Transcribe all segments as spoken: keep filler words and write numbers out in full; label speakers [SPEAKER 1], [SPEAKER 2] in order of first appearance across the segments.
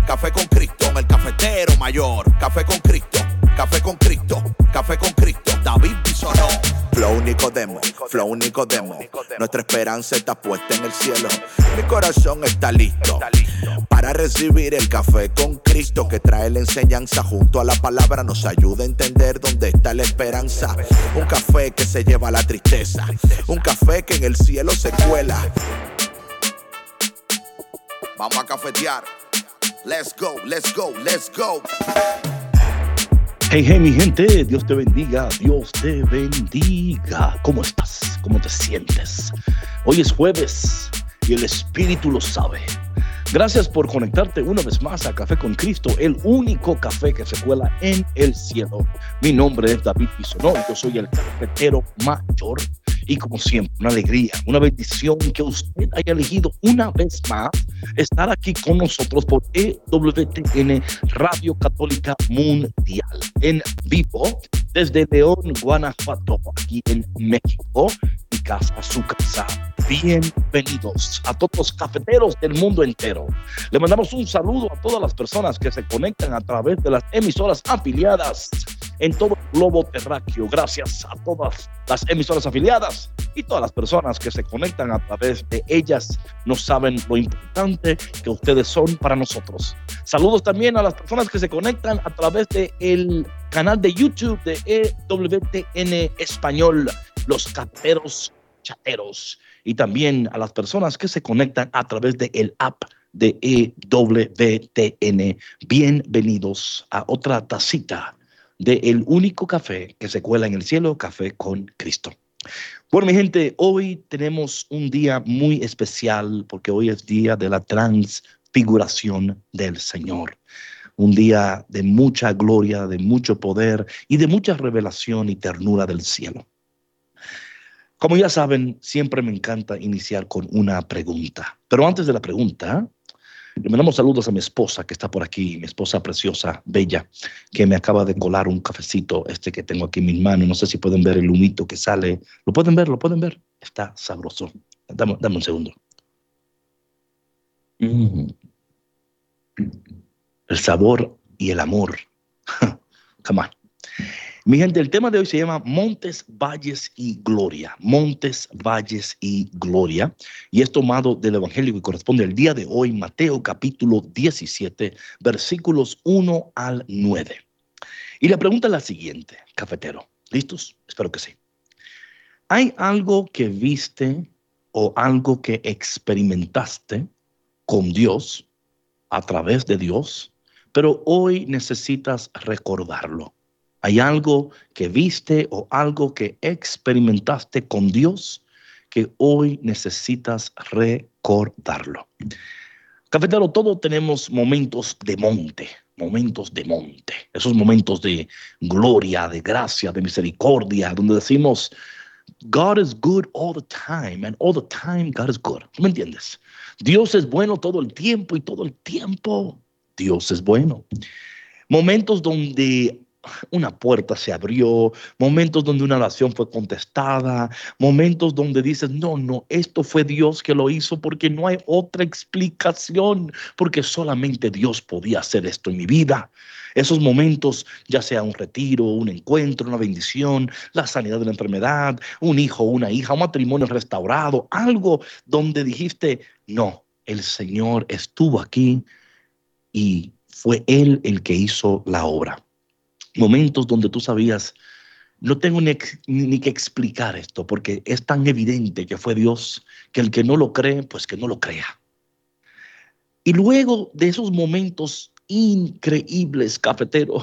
[SPEAKER 1] Café con Cristo, el cafetero mayor. Café con Cristo, café con Cristo, café con Cristo. David Bisonó. Flow Nicodemo, Flow Nicodemo. Nuestra esperanza está puesta en el cielo. Mi corazón está listo para recibir el café con Cristo, que trae la enseñanza junto a la palabra. Nos ayuda a entender dónde está la esperanza. Un café que se lleva la tristeza. Un café que en el cielo se cuela. Vamos a cafetear. Let's go, let's go, let's go.
[SPEAKER 2] Hey, hey, mi gente, Dios te bendiga, Dios te bendiga. ¿Cómo estás? ¿Cómo te sientes? Hoy es jueves y el Espíritu lo sabe. Gracias por conectarte una vez más a Café con Cristo, el único café que se cuela en el cielo. Mi nombre es David Bisonó y yo soy el cafetero mayor. Y como siempre, una alegría, una bendición que usted haya elegido una vez más estar aquí con nosotros por E W T N Radio Católica Mundial en vivo desde León, Guanajuato, aquí en México. Mi casa, su casa. Bienvenidos a todos los cafeteros del mundo entero. Le mandamos un saludo a todas las personas que se conectan a través de las emisoras afiliadas en todo el globo terráqueo. Gracias a todas las emisoras afiliadas y todas las personas que se conectan a través de ellas. No saben lo importante que ustedes son para nosotros. Saludos también a las personas que se conectan a través del canal de YouTube de E W T N Español, los cafeteros chateros, y también a las personas que se conectan a través del app de E W T N. Bienvenidos a otra tacita de el único café que se cuela en el cielo, Café con Cristo. Bueno, mi gente, hoy tenemos un día muy especial porque hoy es día de la transfiguración del Señor. Un día de mucha gloria, de mucho poder y de mucha revelación y ternura del cielo. Como ya saben, siempre me encanta iniciar con una pregunta. Pero antes de la pregunta, le mandamos saludos a mi esposa que está por aquí, mi esposa preciosa, bella, que me acaba de colar un cafecito, este que tengo aquí en mis manos. No sé si pueden ver el humito que sale. ¿Lo pueden ver? ¿Lo pueden ver? Está sabroso. Dame, dame un segundo. Mm. El sabor y el amor. Come on. Mi gente, el tema de hoy se llama Montes, Valles y Gloria. Montes, Valles y Gloria. Y es tomado del Evangelio que corresponde al día de hoy, Mateo capítulo diecisiete, versículos uno al nueve. Y la pregunta es la siguiente, cafetero. ¿Listos? Espero que sí. ¿Hay algo que viste o algo que experimentaste con Dios, a través de Dios, pero hoy necesitas recordarlo? ¿Hay algo que viste o algo que experimentaste con Dios que hoy necesitas recordarlo? Cafetero, todos tenemos momentos de monte, momentos de monte. Esos momentos de gloria, de gracia, de misericordia, donde decimos, God is good all the time, and all the time God is good. ¿Me entiendes? Dios es bueno todo el tiempo y todo el tiempo Dios es bueno. Momentos donde una puerta se abrió, momentos donde una oración fue contestada, momentos donde dices, no, no, esto fue Dios que lo hizo porque no hay otra explicación, porque solamente Dios podía hacer esto en mi vida. Esos momentos, ya sea un retiro, un encuentro, una bendición, la sanidad de la enfermedad, un hijo, una hija, un matrimonio restaurado, algo donde dijiste, no, el Señor estuvo aquí y fue Él el que hizo la obra. Momentos donde tú sabías, no tengo ni, ni que explicar esto, porque es tan evidente que fue Dios, que el que no lo cree, pues que no lo crea. Y luego de esos momentos increíbles, cafetero,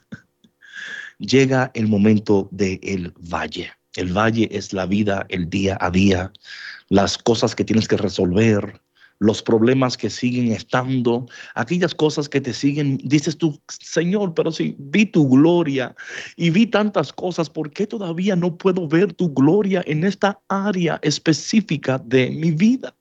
[SPEAKER 2] llega el momento del valle. El valle es la vida, el día a día, las cosas que tienes que resolver, los problemas que siguen estando, aquellas cosas que te siguen, dices tú, Señor, pero si vi tu gloria y vi tantas cosas, ¿por qué todavía no puedo ver tu gloria en esta área específica de mi vida?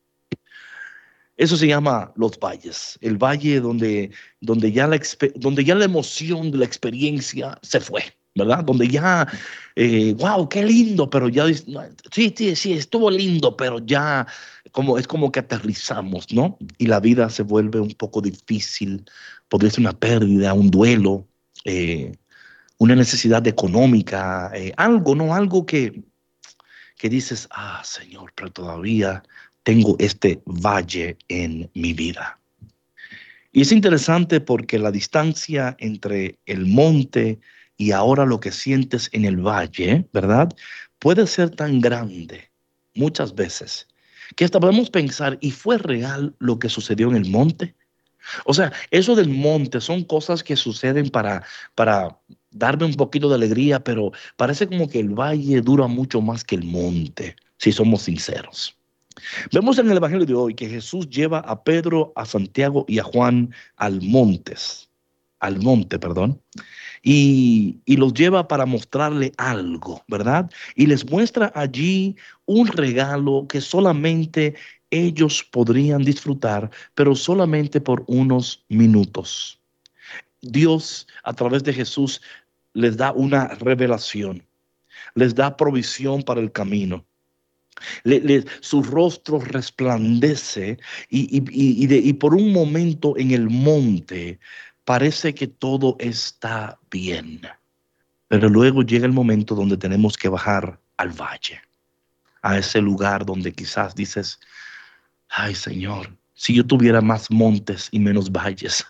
[SPEAKER 2] Eso se llama los valles, el valle donde, donde, ya la, donde ya la emoción de la experiencia se fue. ¿verdad? Donde ya, eh, wow, qué lindo, pero ya, sí, sí, sí, estuvo lindo, pero ya como, es como que aterrizamos, ¿no? Y la vida se vuelve un poco difícil, podría ser una pérdida, un duelo, eh, una necesidad económica, eh, algo, ¿no? Algo que, que dices, ah, Señor, pero todavía tengo este valle en mi vida. Y es interesante porque la distancia entre el monte y ahora lo que sientes en el valle, ¿verdad? Puede ser tan grande muchas veces que hasta podemos pensar, ¿y fue real lo que sucedió en el monte? O sea, eso del monte son cosas que suceden para, para darme un poquito de alegría, pero parece como que el valle dura mucho más que el monte, si somos sinceros. Vemos en el Evangelio de hoy que Jesús lleva a Pedro, a Santiago y a Juan al montes, al monte, perdón, y, y los lleva para mostrarle algo, ¿verdad? Y les muestra allí un regalo que solamente ellos podrían disfrutar, pero solamente por unos minutos. Dios, a través de Jesús, les da una revelación, les da provisión para el camino. Le, le, su rostro resplandece y, y, y, de, y por un momento en el monte parece que todo está bien. Pero luego llega el momento donde tenemos que bajar al valle, a ese lugar donde quizás dices, ay Señor, si yo tuviera más montes y menos valles,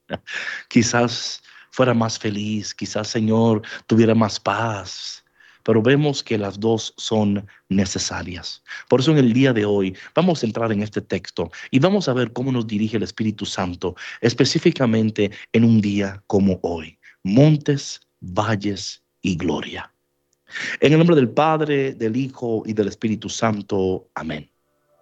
[SPEAKER 2] quizás fuera más feliz, quizás Señor tuviera más paz. Pero vemos que las dos son necesarias. Por eso en el día de hoy vamos a entrar en este texto y vamos a ver cómo nos dirige el Espíritu Santo, específicamente en un día como hoy. Montes, valles y gloria. En el nombre del Padre, del Hijo y del Espíritu Santo. Amén.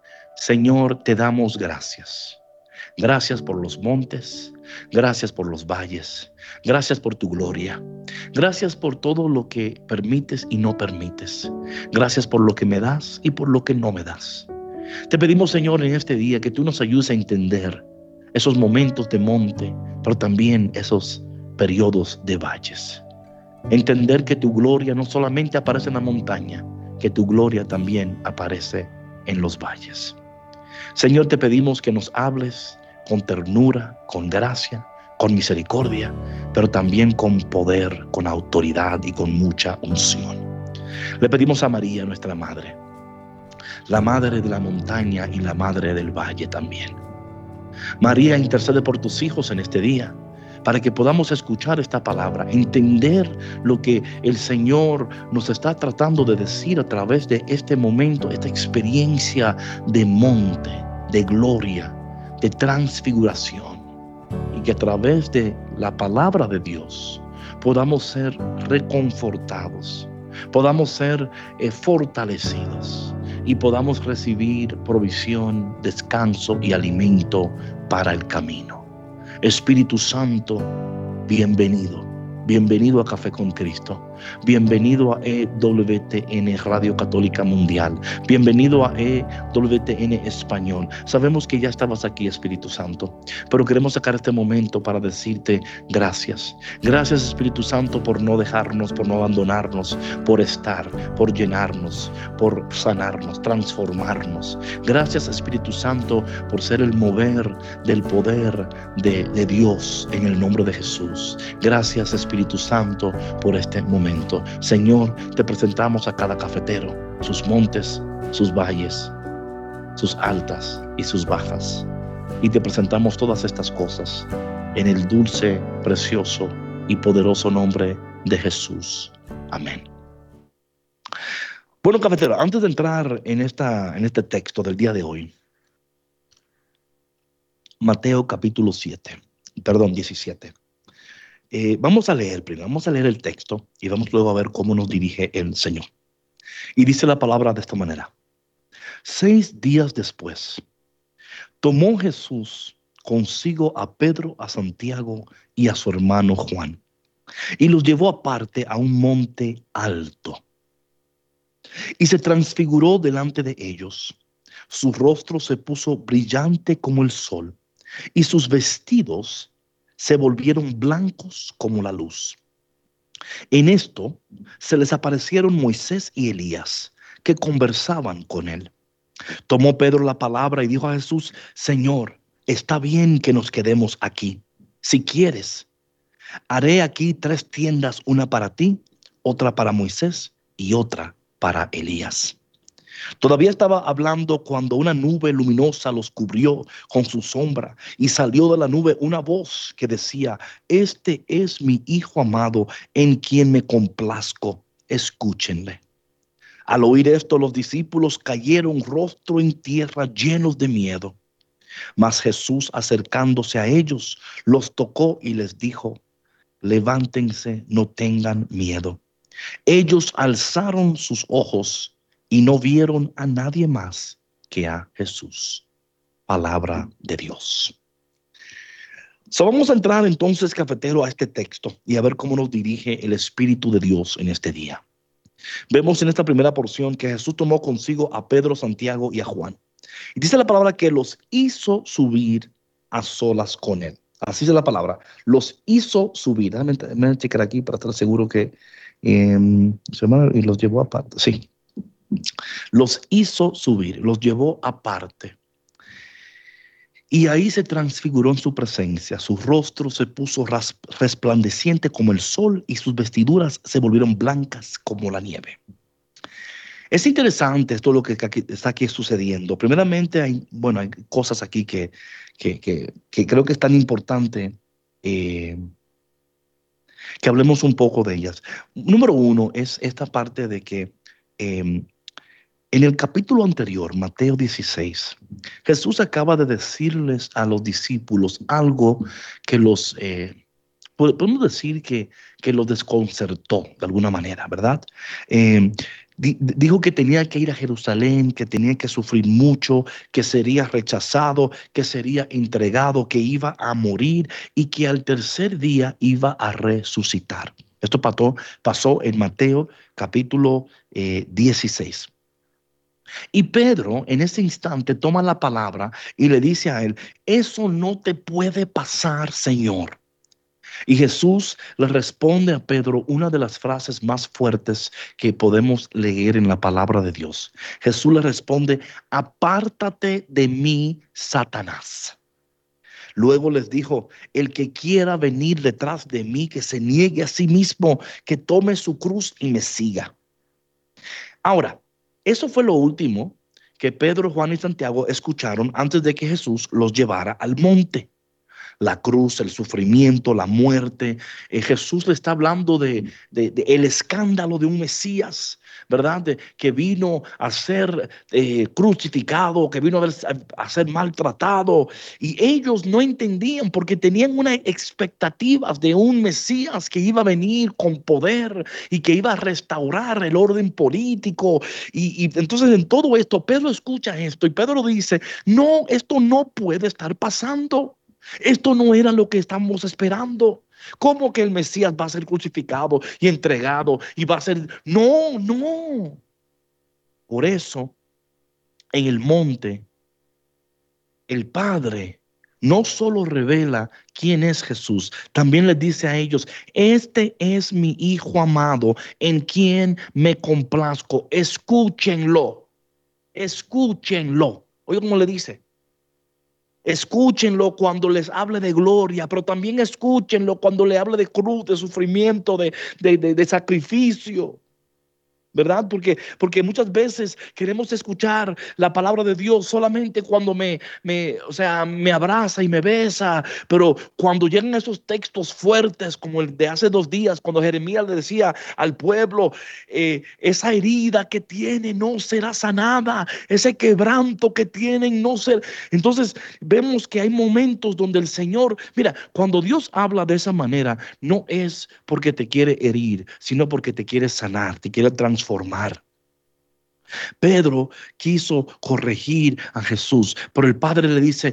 [SPEAKER 2] Señor, te damos gracias. Gracias por los montes, gracias por los valles, gracias por tu gloria, gracias por todo lo que permites y no permites, gracias por lo que me das y por lo que no me das. Te pedimos, Señor, en este día que tú nos ayudes a entender esos momentos de monte, pero también esos periodos de valles. Entender que tu gloria no solamente aparece en la montaña, que tu gloria también aparece en los valles. Señor, te pedimos que nos hables con ternura, con gracia, con misericordia, pero también con poder, con autoridad y con mucha unción. Le pedimos a María, nuestra Madre, la Madre de la montaña y la Madre del valle también. María, intercede por tus hijos en este día, para que podamos escuchar esta palabra, entender lo que el Señor nos está tratando de decir a través de este momento, esta experiencia de monte, de gloria, de transfiguración, y que a través de la palabra de Dios podamos ser reconfortados, podamos ser eh, fortalecidos y podamos recibir provisión, descanso y alimento para el camino. Espíritu Santo, bienvenido. Bienvenido a Café con Cristo. Bienvenido a E W T N Radio Católica Mundial. Bienvenido a E W T N Español. Sabemos que ya estabas aquí, Espíritu Santo, pero queremos sacar este momento para decirte gracias. Gracias, Espíritu Santo, por no dejarnos, por no abandonarnos, por estar, por llenarnos, por sanarnos, transformarnos. Gracias, Espíritu Santo, por ser el mover del poder de, de Dios en el nombre de Jesús. Gracias, Espíritu Espíritu Santo, por este momento. Señor, te presentamos a cada cafetero, sus montes, sus valles, sus altas y sus bajas. Y te presentamos todas estas cosas en el dulce, precioso y poderoso nombre de Jesús. Amén. Bueno, cafetero, antes de entrar en, esta, en este texto del día de hoy, Mateo capítulo siete, perdón, diecisiete. Eh, vamos a leer primero, vamos a leer el texto y vamos luego a ver cómo nos dirige el Señor. Y dice la palabra de esta manera. Seis días después, tomó Jesús consigo a Pedro, a Santiago y a su hermano Juan, y los llevó aparte a un monte alto. Y se transfiguró delante de ellos. Su rostro se puso brillante como el sol, y sus vestidos se volvieron blancos como la luz. En esto se les aparecieron Moisés y Elías, que conversaban con él. Tomó Pedro la palabra y dijo a Jesús: Señor, está bien que nos quedemos aquí. Si quieres, haré aquí tres tiendas, una para ti, otra para Moisés y otra para Elías. Todavía estaba hablando cuando una nube luminosa los cubrió con su sombra, y salió de la nube una voz que decía: Este es mi Hijo amado, en quien me complazco, escúchenle. Al oír esto, los discípulos cayeron rostro en tierra, llenos de miedo. Mas Jesús, acercándose a ellos, los tocó y les dijo: Levántense, no tengan miedo. Ellos alzaron sus ojos y no vieron a nadie más que a Jesús. Palabra de Dios. So, vamos a entrar entonces, cafetero, a este texto y a ver cómo nos dirige el Espíritu de Dios en este día. Vemos en esta primera porción que Jesús tomó consigo a Pedro, Santiago y a Juan. Y dice la palabra que los hizo subir a solas con él. Así es la palabra. Los hizo subir. Déjame, déjame checar aquí para estar seguro que eh, y los llevó aparte. Sí. Los hizo subir, los llevó aparte. Y ahí se transfiguró en su presencia. Su rostro se puso resplandeciente como el sol y sus vestiduras se volvieron blancas como la nieve. Es interesante esto lo que está aquí sucediendo. Primeramente, hay, bueno, hay cosas aquí que, que, que, que creo que es tan importante eh, que hablemos un poco de ellas. Número uno es esta parte de que eh, en el capítulo anterior, Mateo dieciséis, Jesús acaba de decirles a los discípulos algo que los, eh, podemos decir que, que los desconcertó de alguna manera, ¿verdad? Eh, Dijo que tenía que ir a Jerusalén, que tenía que sufrir mucho, que sería rechazado, que sería entregado, que iba a morir y que al tercer día iba a resucitar. Esto pasó, pasó en Mateo capítulo eh, dieciséis. Y Pedro en ese instante toma la palabra y le dice a él: eso no te puede pasar, Señor. Y Jesús le responde a Pedro una de las frases más fuertes que podemos leer en la palabra de Dios. Jesús le responde: apártate de mí, Satanás. Luego les dijo: el que quiera venir detrás de mí, que se niegue a sí mismo, que tome su cruz y me siga. Ahora, eso fue lo último que Pedro, Juan y Santiago escucharon antes de que Jesús los llevara al monte. La cruz, el sufrimiento, la muerte. Eh, Jesús le está hablando de, de, de el escándalo de un Mesías, ¿verdad? De, que vino a ser eh, crucificado, que vino a, ver, a, a ser maltratado. Y ellos no entendían porque tenían unas expectativas de un Mesías que iba a venir con poder y que iba a restaurar el orden político. Y, y entonces en todo esto, Pedro escucha esto y Pedro dice: no, esto no puede estar pasando. Esto no era lo que estamos esperando. ¿Cómo que el Mesías va a ser crucificado y entregado y va a ser? No, no. Por eso, en el monte, el Padre no solo revela quién es Jesús, también les dice a ellos: este es mi Hijo amado, en quien me complazco. Escúchenlo. Escúchenlo. Oye, ¿cómo le dice? Escúchenlo cuando les hable de gloria, pero también escúchenlo cuando le hable de cruz, de sufrimiento, de, de, de, de sacrificio. ¿Verdad? Porque, porque muchas veces queremos escuchar la palabra de Dios solamente cuando me, me, o sea, me abraza y me besa. Pero cuando llegan esos textos fuertes, como el de hace dos días, cuando Jeremías le decía al pueblo: eh, esa herida que tiene no será sanada, ese quebranto que tienen no será. Entonces vemos que hay momentos donde el Señor, mira, cuando Dios habla de esa manera, no es porque te quiere herir, sino porque te quiere sanar, te quiere transformar. Formar. Pedro quiso corregir a Jesús, pero el Padre le dice: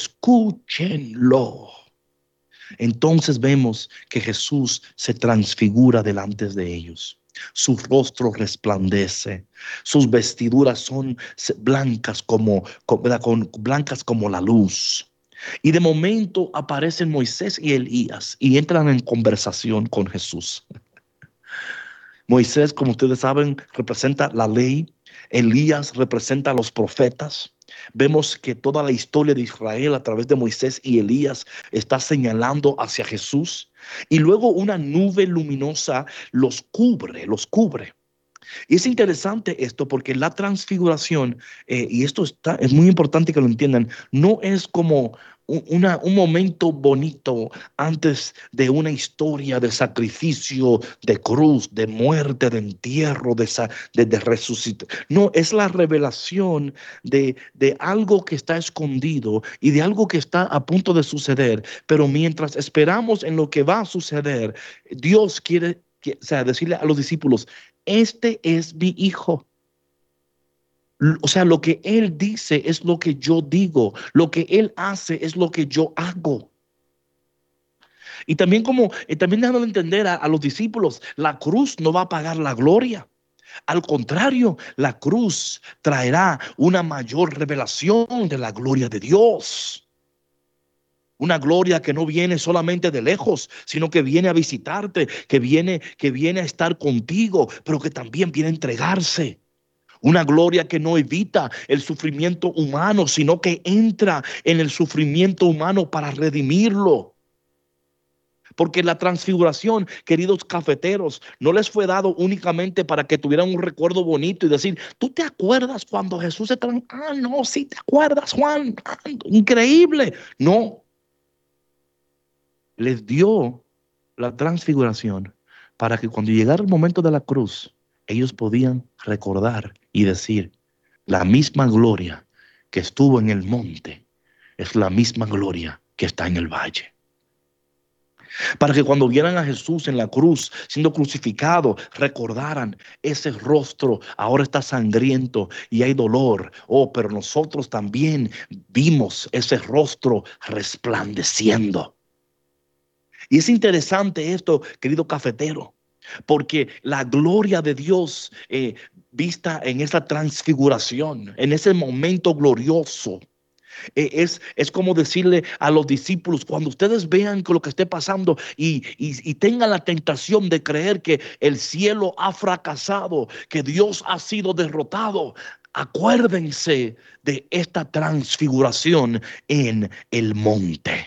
[SPEAKER 2] escúchenlo. Entonces vemos que Jesús se transfigura delante de ellos. Su rostro resplandece, sus vestiduras son blancas como, como, blancas como la luz. Y de momento aparecen Moisés y Elías y entran en conversación con Jesús. Moisés, como ustedes saben, representa la ley. Elías representa a los profetas. Vemos que toda la historia de Israel a través de Moisés y Elías está señalando hacia Jesús. Y luego una nube luminosa los cubre, los cubre. Y es interesante esto porque la transfiguración, eh, y esto está, es muy importante que lo entiendan, no es como un, una, un momento bonito antes de una historia de sacrificio, de cruz, de muerte, de entierro, de, de, de resucitar. No, es la revelación de, de algo que está escondido y de algo que está a punto de suceder. Pero mientras esperamos en lo que va a suceder, Dios quiere, que, o sea, decirle a los discípulos, este es mi hijo. O sea, lo que él dice es lo que yo digo. Lo que él hace es lo que yo hago. Y también como, eh, también dejando de entender a, a los discípulos, la cruz no va a pagar la gloria. Al contrario, la cruz traerá una mayor revelación de la gloria de Dios. Una gloria que no viene solamente de lejos, sino que viene a visitarte, que viene, que viene a estar contigo, pero que también viene a entregarse. Una gloria que no evita el sufrimiento humano, sino que entra en el sufrimiento humano para redimirlo. Porque la transfiguración, queridos cafeteros, no les fue dado únicamente para que tuvieran un recuerdo bonito y decir, ¿tú te acuerdas cuando Jesús se transformó? Ah, no, sí te acuerdas, Juan. Ah, increíble. No. Les dio la transfiguración para que cuando llegara el momento de la cruz, ellos podían recordar y decir, la misma gloria que estuvo en el monte es la misma gloria que está en el valle. Para que cuando vieran a Jesús en la cruz siendo crucificado, recordaran ese rostro ahora está sangriento y hay dolor. Oh, pero nosotros también vimos ese rostro resplandeciendo. Y es interesante esto, querido cafetero, porque la gloria de Dios eh, vista en esa transfiguración, en ese momento glorioso, eh, es, es como decirle a los discípulos, cuando ustedes vean que lo que esté pasando y, y, y tengan la tentación de creer que el cielo ha fracasado, que Dios ha sido derrotado, acuérdense de esta transfiguración en el monte.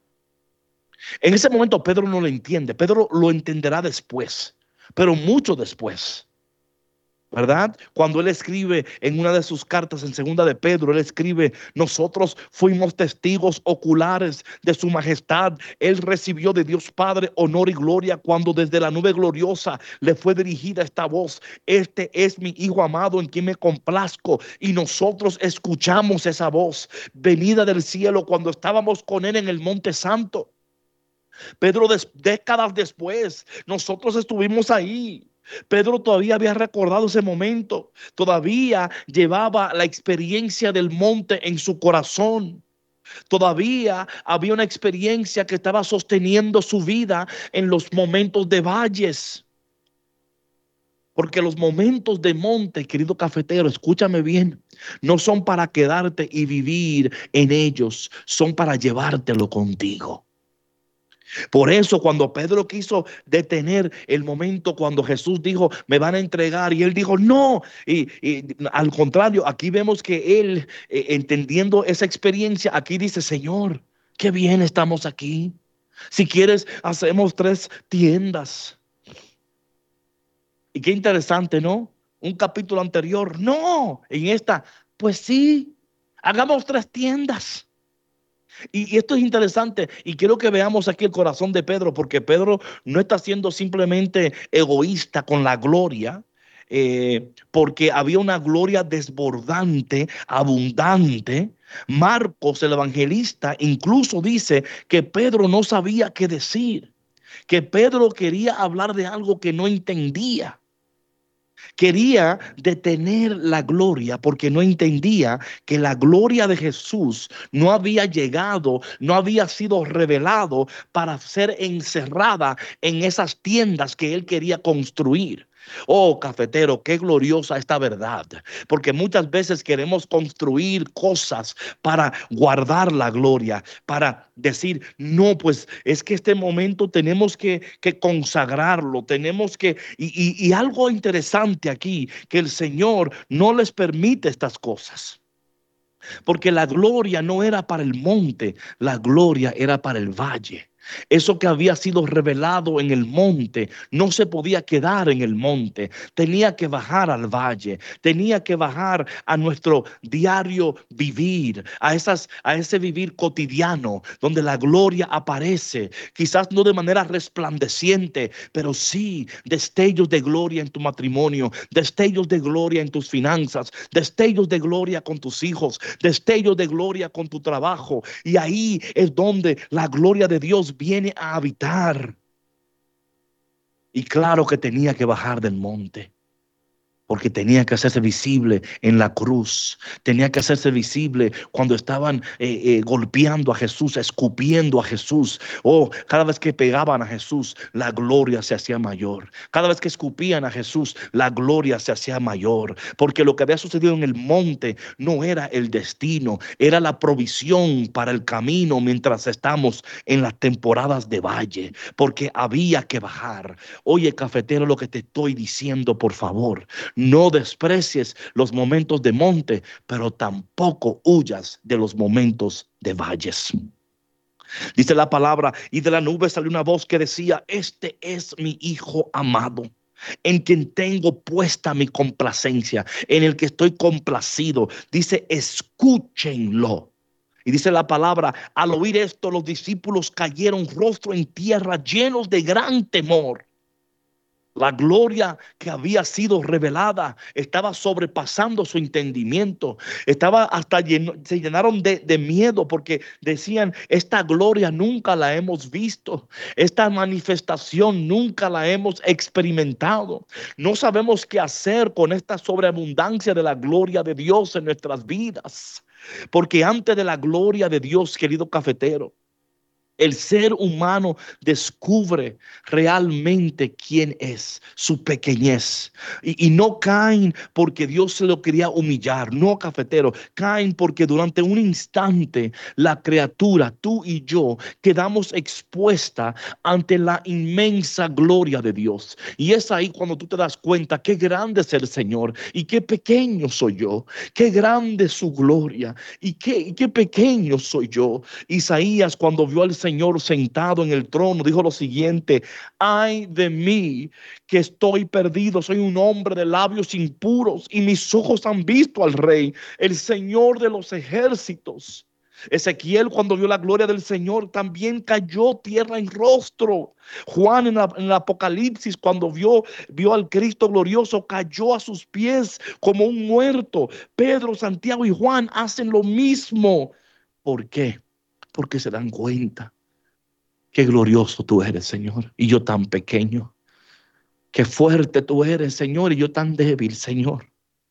[SPEAKER 2] En ese momento Pedro no lo entiende. Pedro lo entenderá después, pero mucho después, ¿verdad? Cuando él escribe en una de sus cartas, en segunda de Pedro, él escribe, nosotros fuimos testigos oculares de su majestad. Él recibió de Dios Padre honor y gloria cuando desde la nube gloriosa le fue dirigida esta voz, este es mi hijo amado en quien me complazco. Y nosotros escuchamos esa voz venida del cielo cuando estábamos con él en el monte santo. Pedro, des, décadas después, nosotros estuvimos ahí. Pedro todavía había recordado ese momento. Todavía llevaba la experiencia del monte en su corazón. Todavía había una experiencia que estaba sosteniendo su vida en los momentos de valles. Porque los momentos de monte, querido cafetero, escúchame bien, no son para quedarte y vivir en ellos, son para llevártelo contigo. Por eso cuando Pedro quiso detener el momento cuando Jesús dijo, me van a entregar, y él dijo, no, y, y al contrario, aquí vemos que él, eh, entendiendo esa experiencia, aquí dice, Señor, qué bien estamos aquí. Si quieres, hacemos tres tiendas. Y qué interesante, ¿no? Un capítulo anterior, no, en esta, pues sí, hagamos tres tiendas. Y esto es interesante y quiero que veamos aquí el corazón de Pedro, porque Pedro no está siendo simplemente egoísta con la gloria, eh, porque había una gloria desbordante, abundante. Marcos, el evangelista, incluso dice que Pedro no sabía qué decir, que Pedro quería hablar de algo que no entendía. Quería detener la gloria porque no entendía que la gloria de Jesús no había llegado, no había sido revelado para ser encerrada en esas tiendas que él quería construir. Oh, cafetero, qué gloriosa esta verdad, porque muchas veces queremos construir cosas para guardar la gloria, para decir, no, pues es que este momento tenemos que, que consagrarlo, tenemos que, y, y, y algo interesante aquí, que el Señor no les permite estas cosas. Porque la gloria no era para el monte, la gloria era para el valle. Eso que había sido revelado en el monte no se podía quedar en el monte, tenía que bajar al valle, tenía que bajar a nuestro diario vivir, a, esas, a ese vivir cotidiano donde la gloria aparece, quizás no de manera resplandeciente, pero sí destellos de gloria en tu matrimonio, destellos de gloria en tus finanzas, destellos de gloria con tus hijos, destellos de gloria con tu trabajo. Y ahí es donde la gloria de Dios viene a habitar. Y claro que tenía que bajar del monte, porque tenía que hacerse visible en la cruz, tenía que hacerse visible cuando estaban eh, eh, golpeando a Jesús, escupiendo a Jesús. Oh, cada vez que pegaban a Jesús, la gloria se hacía mayor. Cada vez que escupían a Jesús, la gloria se hacía mayor, porque lo que había sucedido en el monte no era el destino, era la provisión para el camino mientras estamos en las temporadas de valle, porque había que bajar. Oye, cafetero, lo que te estoy diciendo, por favor, no desprecies los momentos de monte, pero tampoco huyas de los momentos de valles. Dice la palabra, y de la nube salió una voz que decía, este es mi hijo amado, en quien tengo puesta mi complacencia, en el que estoy complacido. Dice, escúchenlo. Y dice la palabra, al oír esto, los discípulos cayeron rostro en tierra, llenos de gran temor. La gloria que había sido revelada estaba sobrepasando su entendimiento. Estaba hasta lleno, se llenaron de, de miedo porque decían, esta gloria nunca la hemos visto. Esta manifestación nunca la hemos experimentado. No sabemos qué hacer con esta sobreabundancia de la gloria de Dios en nuestras vidas. Porque antes de la gloria de Dios, querido cafetero, el ser humano descubre realmente quién es, su pequeñez. Y, y no caen porque Dios se lo quería humillar. No, cafetero, caen porque durante un instante la criatura, tú y yo, quedamos expuesta ante la inmensa gloria de Dios. Y es ahí cuando tú te das cuenta qué grande es el Señor y qué pequeño soy yo. Qué grande es su gloria y qué, y qué pequeño soy yo. Isaías, cuando vio al Señor sentado en el trono, dijo lo siguiente: ay de mí, que estoy perdido, soy un hombre de labios impuros y mis ojos han visto al Rey, el Señor de los ejércitos. Ezequiel, cuando vio la gloria del Señor, también cayó tierra en rostro. Juan, en, la, en el Apocalipsis, cuando vio, vio al Cristo glorioso, cayó a sus pies como un muerto. Pedro, Santiago y Juan hacen lo mismo. ¿Por qué? Porque se dan cuenta qué glorioso tú eres, Señor, y yo tan pequeño. Qué fuerte tú eres, Señor, y yo tan débil, Señor.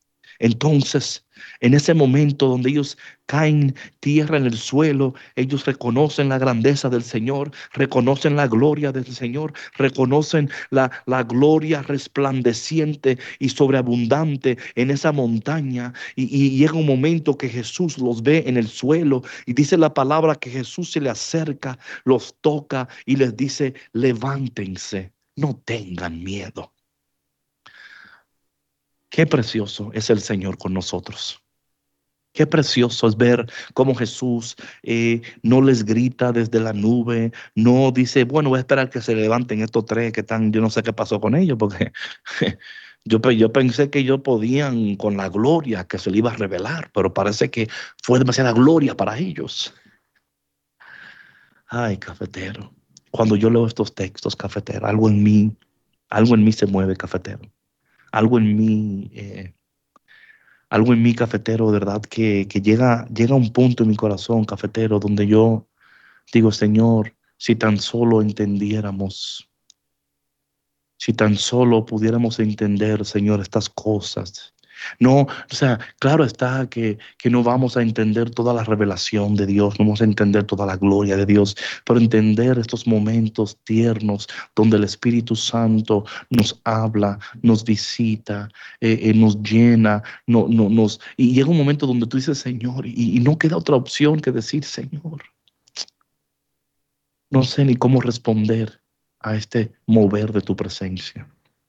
[SPEAKER 2] Entonces, en ese momento donde ellos caen tierra en el suelo, ellos reconocen la grandeza del Señor, reconocen la gloria del Señor, reconocen la, la gloria resplandeciente y sobreabundante en esa montaña. Y, y llega un momento que Jesús los ve en el suelo y dice la palabra que Jesús se le acerca, los toca y les dice: levántense, no tengan miedo. Qué precioso es el Señor con nosotros. Qué precioso es ver cómo Jesús eh, no les grita desde la nube, no dice, bueno, voy a esperar que se levanten estos tres que están, yo no sé qué pasó con ellos, porque yo, yo pensé que ellos podían con la gloria que se le iba a revelar, pero parece que fue demasiada gloria para ellos. Ay, cafetero, cuando yo leo estos textos, cafetero, algo en mí, algo en mí se mueve, cafetero. Algo en mí, eh, algo en mí, cafetero, de verdad, que, que llega, llega a un punto en mi corazón, cafetero, donde yo digo, Señor, si tan solo entendiéramos, si tan solo pudiéramos entender, Señor, estas cosas, No, o sea, claro está que, que no vamos a entender toda la revelación de Dios, no vamos a entender toda la gloria de Dios, pero entender estos momentos tiernos donde el Espíritu Santo nos habla, nos visita, eh, eh, nos llena, no, no, nos, y llega un momento donde tú dices, Señor, y, y no queda otra opción que decir, Señor, no sé ni cómo responder a este mover de tu presencia.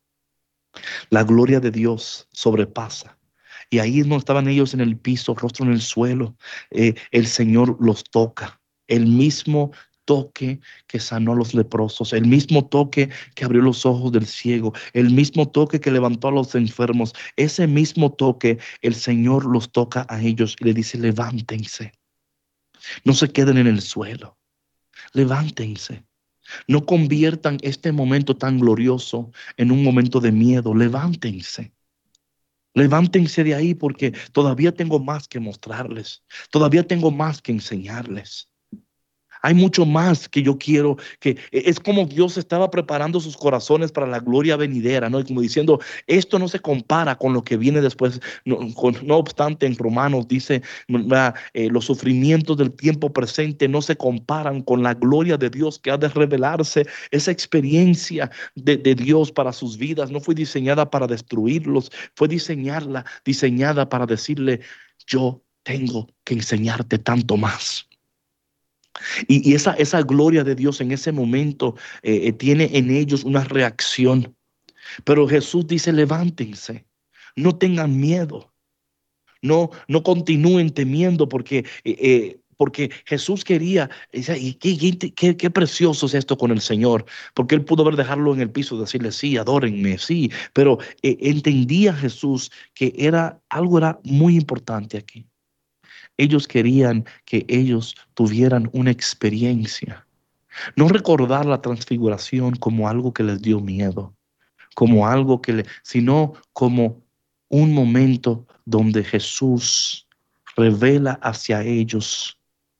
[SPEAKER 2] La gloria de Dios sobrepasa. Y ahí no estaban ellos en el piso, rostro en el suelo. Eh, el Señor los toca. El mismo toque que sanó a los leprosos, el mismo toque que abrió los ojos del ciego, el mismo toque que levantó a los enfermos. Ese mismo toque, el Señor los toca a ellos y le dice, levántense. No se queden en el suelo. Levántense. No conviertan este momento tan glorioso en un momento de miedo. Levántense. Levántense de ahí porque todavía tengo más que mostrarles. Todavía tengo más que enseñarles. Hay mucho más que yo quiero, que es como Dios estaba preparando sus corazones para la gloria venidera, ¿no? Y como diciendo, esto no se compara con lo que viene después. No, con, no obstante, en Romanos dice, eh, los sufrimientos del tiempo presente no se comparan con la gloria de Dios que ha de revelarse. Esa experiencia de, de Dios para sus vidas no fue diseñada para destruirlos, fue diseñarla, diseñada para decirle, yo tengo que enseñarte tanto más. Y, y esa, esa gloria de Dios en ese momento eh, tiene en ellos una reacción. Pero Jesús dice, levántense, no tengan miedo, no, no continúen temiendo porque, eh, eh, porque Jesús quería, y qué, qué, qué, qué precioso es esto con el Señor, porque Él pudo haber dejarlo en el piso, decirle, sí, adórenme, sí, pero eh, entendía Jesús que era, algo era muy importante aquí. Ellos querían que ellos tuvieran una experiencia. No recordar la transfiguración como algo que les dio miedo, como algo que le, sino como un momento donde Jesús revela hacia ellos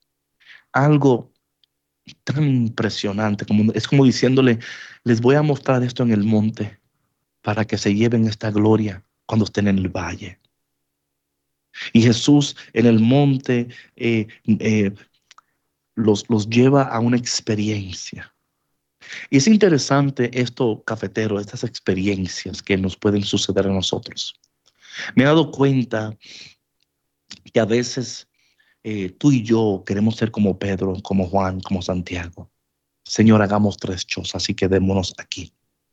[SPEAKER 2] algo tan impresionante, como, es como diciéndole, les voy a mostrar esto en el monte para que se lleven esta gloria cuando estén en el valle. Y Jesús en el monte eh, eh, los, los lleva a una experiencia. Y es interesante esto, cafetero, estas experiencias que nos pueden suceder a nosotros. Me he dado cuenta que a veces eh, tú y yo queremos ser como Pedro, como Juan, como Santiago. Señor, hagamos tres chozas y quedémonos aquí.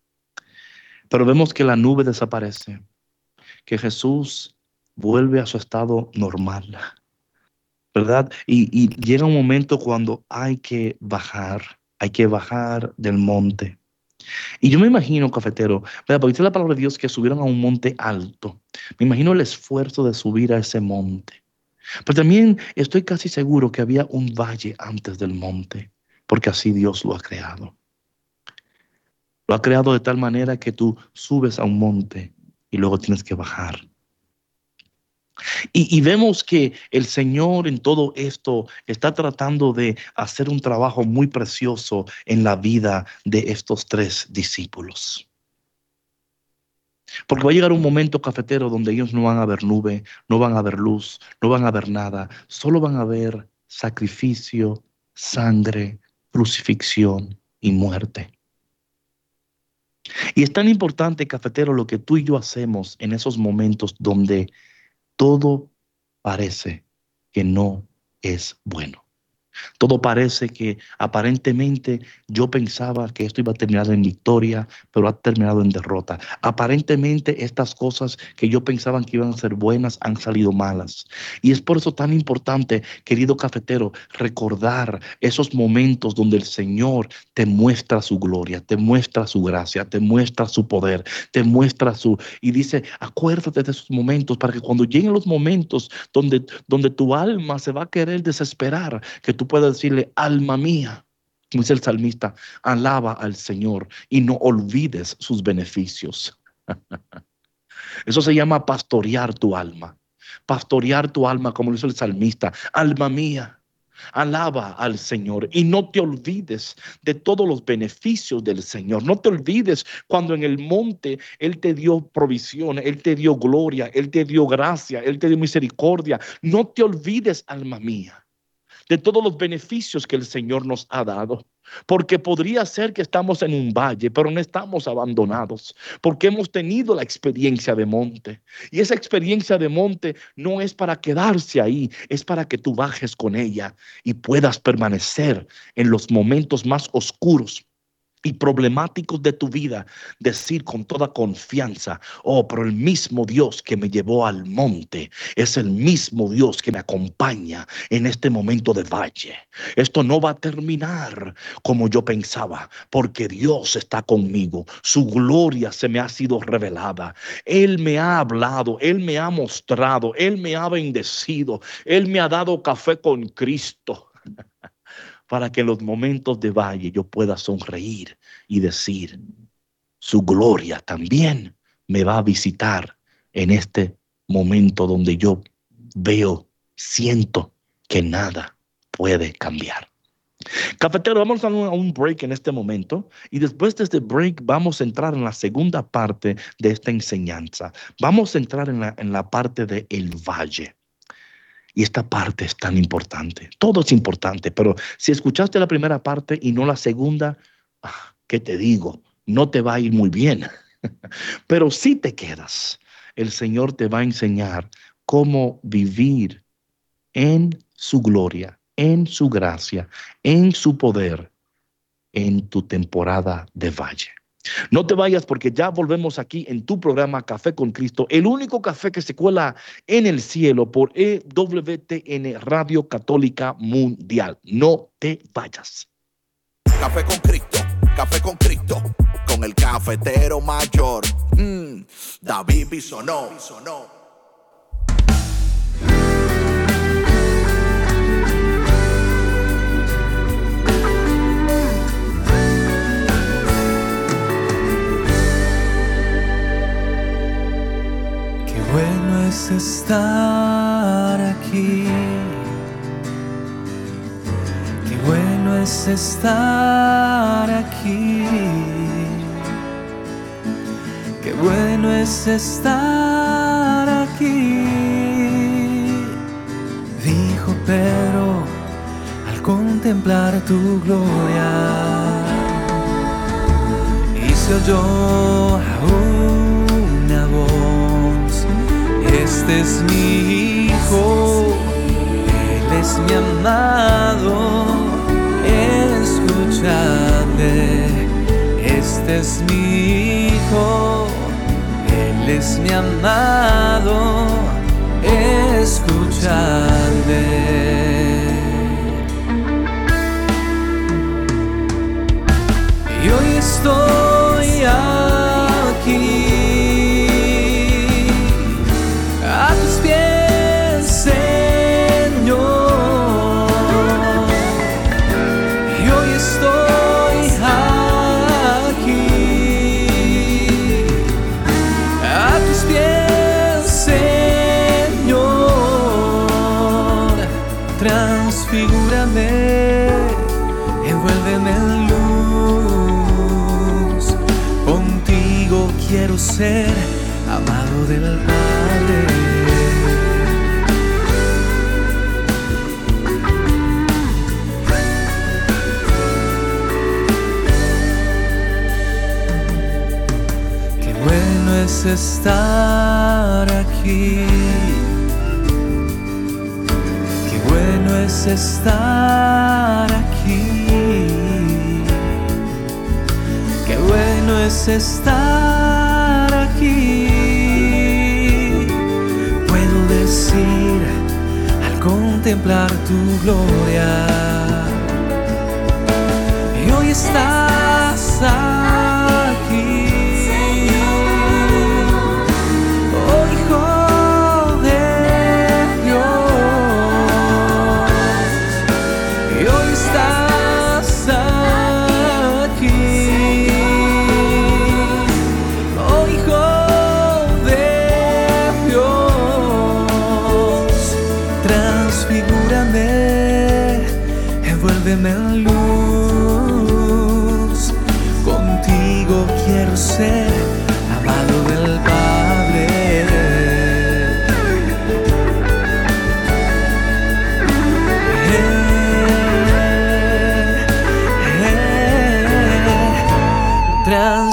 [SPEAKER 2] Pero vemos que la nube desaparece, que Jesús vuelve a su estado normal, ¿verdad? Y, y llega un momento cuando hay que bajar, hay que bajar del monte. Y yo me imagino, cafetero, ¿verdad? Porque dice la palabra de Dios que subieron a un monte alto. Me imagino el esfuerzo de subir a ese monte. Pero también estoy casi seguro que había un valle antes del monte, porque así Dios lo ha creado. Lo ha creado de tal manera que tú subes a un monte y luego tienes que bajar. Y, y vemos que el Señor en todo esto está tratando de hacer un trabajo muy precioso en la vida de estos tres discípulos. Porque va a llegar un momento, cafetero, donde ellos no van a ver nube, no van a ver luz, no van a ver nada. Solo van a ver sacrificio, sangre, crucifixión y muerte. Y es tan importante, cafetero, lo que tú y yo hacemos en esos momentos donde todo parece que no es bueno. Todo parece que aparentemente yo pensaba que esto iba a terminar en victoria, pero ha terminado en derrota. Aparentemente estas cosas que yo pensaba que iban a ser buenas han salido malas. Y es por eso tan importante, querido cafetero, recordar esos momentos donde el Señor te muestra su gloria, te muestra su gracia, te muestra su poder, te muestra su... Y dice, acuérdate de esos momentos para que cuando lleguen los momentos donde, donde tu alma se va a querer desesperar, que tú puedes decirle, alma mía, como dice el salmista, alaba al Señor y no olvides sus beneficios. Eso se llama pastorear tu alma. Pastorear tu alma, como lo hizo el salmista, alma mía. Alaba al Señor y no te olvides de todos los beneficios del Señor. No te olvides cuando en el monte Él te dio provisión, Él te dio gloria, Él te dio gracia, Él te dio misericordia. No te olvides, alma mía, de todos los beneficios que el Señor nos ha dado. Porque podría ser que estamos en un valle, pero no estamos abandonados, porque hemos tenido la experiencia de monte. Y esa experiencia de monte no es para quedarse ahí, es para que tú bajes con ella y puedas permanecer en los momentos más oscuros y problemáticos de tu vida, decir con toda confianza: oh, pero el mismo Dios que me llevó al monte es el mismo Dios que me acompaña en este momento de valle. Esto no va a terminar como yo pensaba, porque Dios está conmigo. Su gloria se me ha sido revelada. Él me ha hablado, Él me ha mostrado, Él me ha bendecido, Él me ha dado café con Cristo, para que en los momentos de valle yo pueda sonreír y decir: su gloria también me va a visitar en este momento donde yo veo, siento que nada puede cambiar. Cafetero, vamos a un, a un break en este momento y después de este break vamos a entrar en la segunda parte de esta enseñanza. Vamos a entrar en la, en la parte del valle. Y esta parte es tan importante. Todo es importante, pero si escuchaste la primera parte y no la segunda, ¿qué te digo? No te va a ir muy bien. Pero si te quedas, el Señor te va a enseñar cómo vivir en su gloria, en su gracia, en su poder, en tu temporada de valle. No te vayas, porque ya volvemos aquí en tu programa Café con Cristo, el único café que se cuela en el cielo por E W T N Radio Católica Mundial. No te vayas.
[SPEAKER 1] Café con Cristo, Café con Cristo, con el cafetero mayor, mm, David Bisonó.
[SPEAKER 3] Bueno es estar aquí, qué bueno es estar aquí, qué bueno es estar aquí, dijo Pedro al contemplar tu gloria, y se oyó una voz: este es mi hijo, él es mi amado, escuchadle. Este es mi hijo, él es mi amado, escuchadle. Y hoy estoy aquí, envuélveme en luz, contigo quiero ser amado del Padre. Qué bueno es estar aquí, bueno es estar aquí, qué bueno es estar aquí. Puedo decir al contemplar tu gloria, y hoy estás aquí.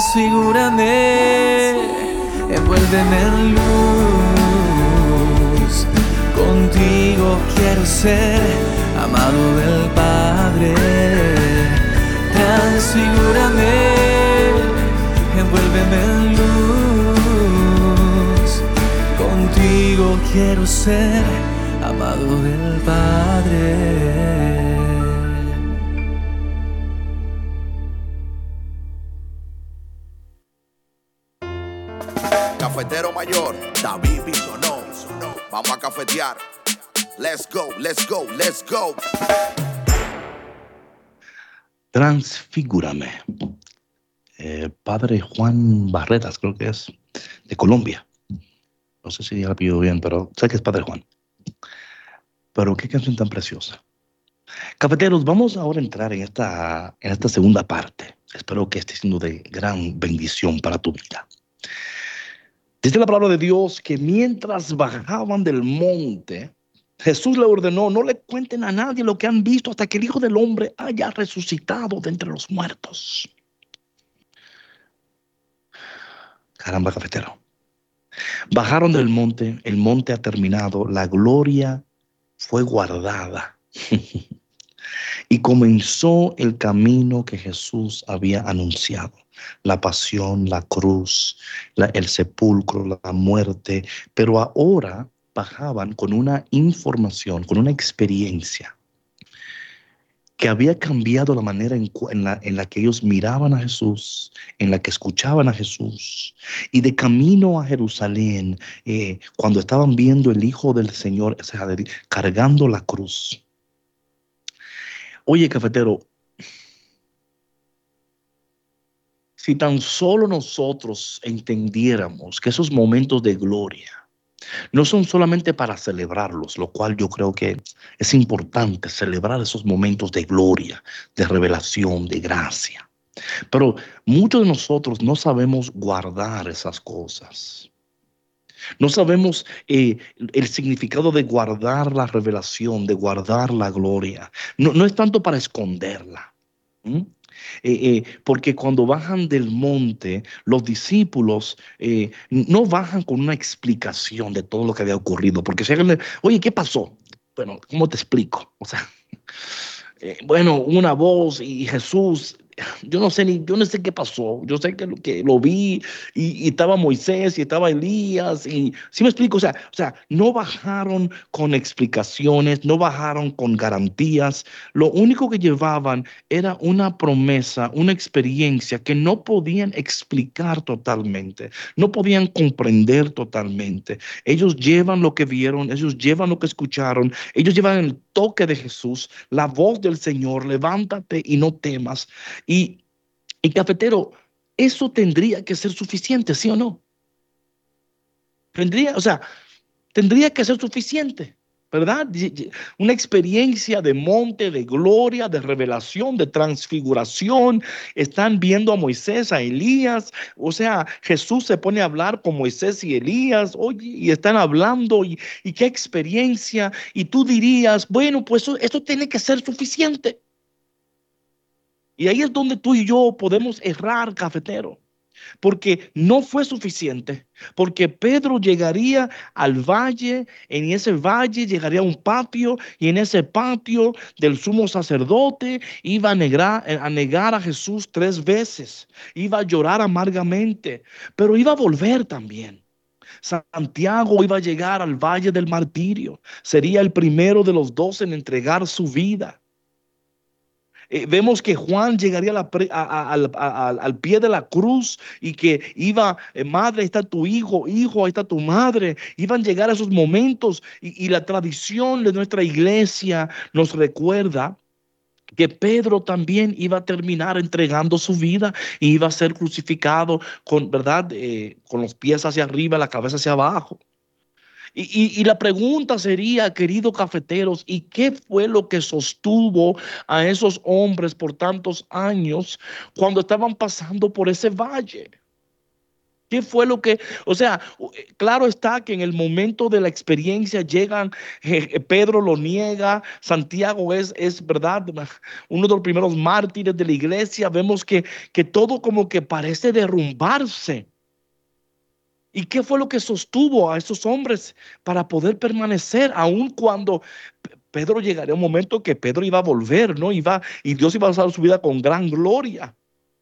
[SPEAKER 3] transfigúrame, envuélveme en luz. Contigo quiero ser amado del Padre. Transfigúrame, envuélveme en luz. Contigo quiero ser amado del Padre.
[SPEAKER 1] Cafetero mayor, David Bisonó. Vamos a cafetear. Let's go, let's go, let's go.
[SPEAKER 2] Transfigúrame. Eh, padre Juan Barretas, creo que es, de Colombia. No sé si ya la pido bien, pero sé que es Padre Juan. Pero qué canción tan preciosa. Cafeteros, vamos ahora a entrar en esta, en esta segunda parte. Espero que esté siendo de gran bendición para tu vida. Dice la palabra de Dios que mientras bajaban del monte, Jesús le ordenó, no le cuenten a nadie lo que han visto hasta que el Hijo del Hombre haya resucitado de entre los muertos. Caramba, cafetero. Bajaron del monte, el monte ha terminado, la gloria fue guardada. Y comenzó el camino que Jesús había anunciado. La pasión, la cruz, la, el sepulcro, la muerte. Pero ahora bajaban con una información, con una experiencia que había cambiado la manera en, en, la, en la que ellos miraban a Jesús, en la que escuchaban a Jesús. Y de camino a Jerusalén, eh, cuando estaban viendo el Hijo del Señor, o sea, de, cargando la cruz. Oye, cafetero, si tan solo nosotros entendiéramos que esos momentos de gloria no son solamente para celebrarlos, lo cual yo creo que es importante celebrar esos momentos de gloria, de revelación, de gracia. Pero muchos de nosotros no sabemos guardar esas cosas. No sabemos eh, el significado de guardar la revelación, de guardar la gloria. No, no es tanto para esconderla. ¿Mm? Eh, eh, porque cuando bajan del monte, los discípulos eh, no bajan con una explicación de todo lo que había ocurrido. Porque si alguien le, oye, ¿qué pasó? Bueno, ¿cómo te explico? O sea, eh, bueno, una voz y Jesús. Yo no sé ni, yo no sé qué pasó. Yo sé que lo, que lo vi y, y estaba Moisés y estaba Elías y ¿sí me explico? O sea, o sea, no bajaron con explicaciones, no bajaron con garantías. Lo único que llevaban era una promesa, una experiencia que no podían explicar totalmente, no podían comprender totalmente. Ellos llevan lo que vieron, ellos llevan lo que escucharon, ellos llevan el toque de Jesús, la voz del Señor, levántate y no temas. Y, y cafetero, eso tendría que ser suficiente, ¿sí o no? Tendría, o sea, tendría que ser suficiente, ¿verdad? Una experiencia de monte, de gloria, de revelación, de transfiguración. Están viendo a Moisés, a Elías. O sea, Jesús se pone a hablar con Moisés y Elías. Oye, y están hablando. Y, y qué experiencia. Y tú dirías, bueno, pues eso, eso tiene que ser suficiente. Y ahí es donde tú y yo podemos errar, cafetero. Porque no fue suficiente, porque Pedro llegaría al valle, en ese valle llegaría a un patio, y en ese patio del sumo sacerdote iba a negar, a negar a Jesús tres veces, iba a llorar amargamente, pero iba a volver también. Santiago iba a llegar al valle del martirio, sería el primero de los dos en entregar su vida. Eh, vemos que Juan llegaría a la pre, a, a, a, a, al pie de la cruz y que iba, eh, madre, ahí está tu hijo, hijo, ahí está tu madre. Iban a llegar a esos momentos y, y la tradición de nuestra iglesia nos recuerda que Pedro también iba a terminar entregando su vida y iba a ser crucificado con, ¿verdad? Eh, con los pies hacia arriba, la cabeza hacia abajo. Y, y, y la pregunta sería, queridos cafeteros, ¿y qué fue lo que sostuvo a esos hombres por tantos años cuando estaban pasando por ese valle? ¿Qué fue lo que, o sea, claro está que en el momento de la experiencia llegan, eh, Pedro lo niega, Santiago es, es verdad, uno de los primeros mártires de la iglesia, vemos que, que todo como que parece derrumbarse. ¿Y qué fue lo que sostuvo a esos hombres para poder permanecer, aun cuando Pedro llegaría un momento que Pedro iba a volver, ¿no? Iba, y Dios iba a usar su vida con gran gloria?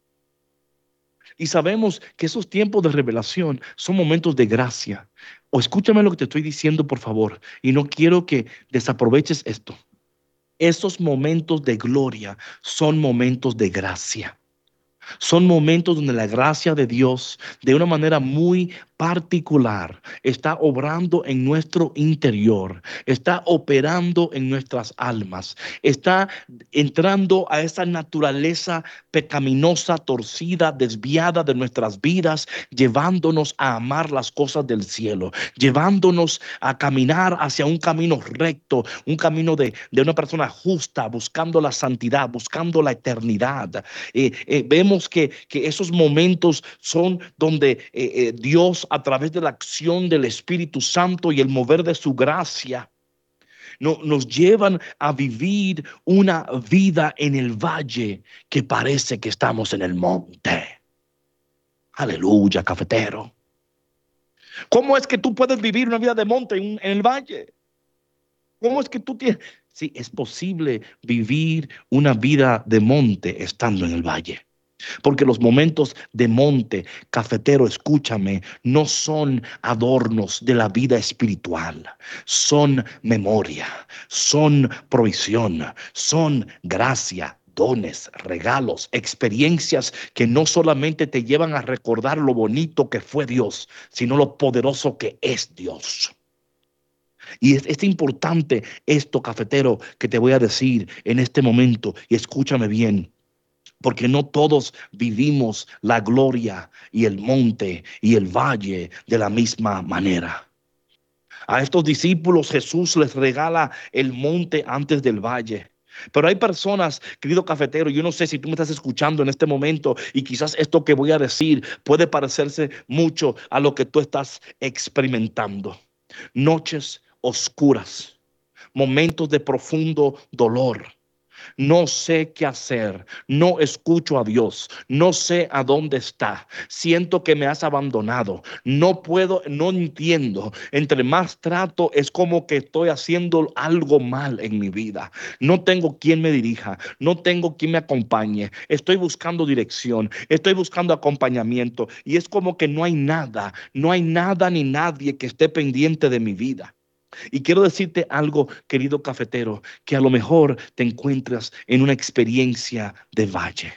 [SPEAKER 2] Y sabemos que esos tiempos de revelación son momentos de gracia. O escúchame lo que te estoy diciendo, por favor, y no quiero que desaproveches esto. Esos momentos de gloria son momentos de gracia. Son momentos donde la gracia de Dios, de una manera muy particular, está obrando en nuestro interior, está operando en nuestras almas, está entrando a esa naturaleza pecaminosa, torcida, desviada de nuestras vidas, llevándonos a amar las cosas del cielo, llevándonos a caminar hacia un camino recto, un camino de, de una persona justa, buscando la santidad, buscando la eternidad. Eh, eh, vemos que, que esos momentos son donde eh, eh, Dios, a través de la acción del Espíritu Santo y el mover de su gracia, no, nos llevan a vivir una vida en el valle que parece que estamos en el monte. Aleluya, cafetero. ¿Cómo es que tú puedes vivir una vida de monte en, en el valle? ¿Cómo es que tú tienes? Sí, es posible vivir una vida de monte estando en el valle. Porque los momentos de monte, cafetero, escúchame, no son adornos de la vida espiritual, son memoria, son provisión, son gracia, dones, regalos, experiencias que no solamente te llevan a recordar lo bonito que fue Dios, sino lo poderoso que es Dios. Y es, es importante esto, cafetero, que te voy a decir en este momento, y escúchame bien. Porque no todos vivimos la gloria y el monte y el valle de la misma manera. A estos discípulos Jesús les regala el monte antes del valle. Pero hay personas, querido cafetero, yo no sé si tú me estás escuchando en este momento y quizás esto que voy a decir puede parecerse mucho a lo que tú estás experimentando. Noches oscuras, momentos de profundo dolor. No sé qué hacer, no escucho a Dios, no sé a dónde está, siento que me has abandonado, no puedo, no entiendo, entre más trato es como que estoy haciendo algo mal en mi vida, no tengo quien me dirija, no tengo quien me acompañe, estoy buscando dirección, estoy buscando acompañamiento y es como que no hay nada, no hay nada ni nadie que esté pendiente de mi vida. Y quiero decirte algo, querido cafetero, que a lo mejor te encuentras en una experiencia de valle.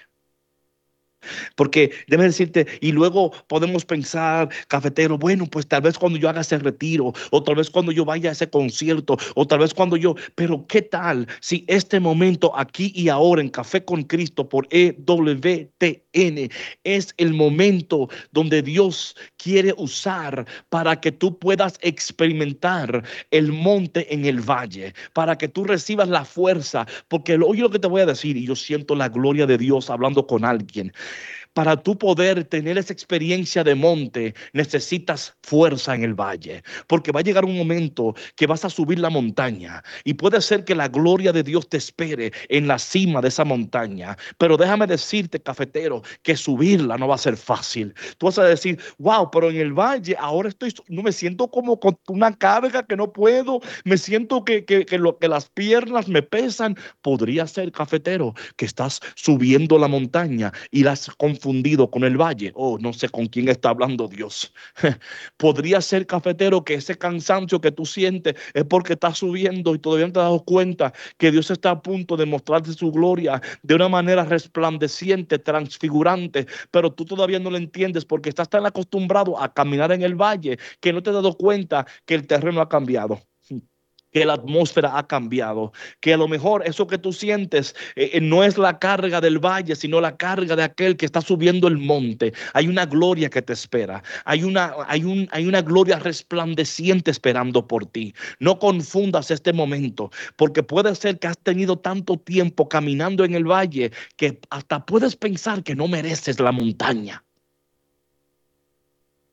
[SPEAKER 2] Porque déjame decirte, y luego podemos pensar, cafetero, bueno, pues tal vez cuando yo haga ese retiro, o tal vez cuando yo vaya a ese concierto, o tal vez cuando yo, pero ¿qué tal si este momento aquí y ahora en Café con Cristo por E W T N es el momento donde Dios quiere usar para que tú puedas experimentar el monte en el valle, para que tú recibas la fuerza? Porque oye lo que te voy a decir, y yo siento la gloria de Dios hablando con alguien. Para tú poder tener esa experiencia de monte, necesitas fuerza en el valle, porque va a llegar un momento que vas a subir la montaña y puede ser que la gloria de Dios te espere en la cima de esa montaña. Pero déjame decirte, cafetero, que subirla no va a ser fácil. Tú vas a decir, wow, pero en el valle ahora estoy, no me siento como con una carga que no puedo, me siento que, que, que, lo, que las piernas me pesan. Podría ser, cafetero, que estás subiendo la montaña y las confundido con el valle. Oh, no sé con quién está hablando Dios. Podría ser, cafetero, que ese cansancio que tú sientes es porque estás subiendo y todavía no te has dado cuenta que Dios está a punto de mostrarte su gloria de una manera resplandeciente, transfigurante, pero tú todavía no lo entiendes porque estás tan acostumbrado a caminar en el valle que no te has dado cuenta que el terreno ha cambiado, que la atmósfera ha cambiado, que a lo mejor eso que tú sientes eh, no es la carga del valle, sino la carga de aquel que está subiendo el monte. Hay una gloria que te espera, hay una, hay un, hay una gloria resplandeciente esperando por ti. No confundas este momento, porque puede ser que has tenido tanto tiempo caminando en el valle que hasta puedes pensar que no mereces la montaña.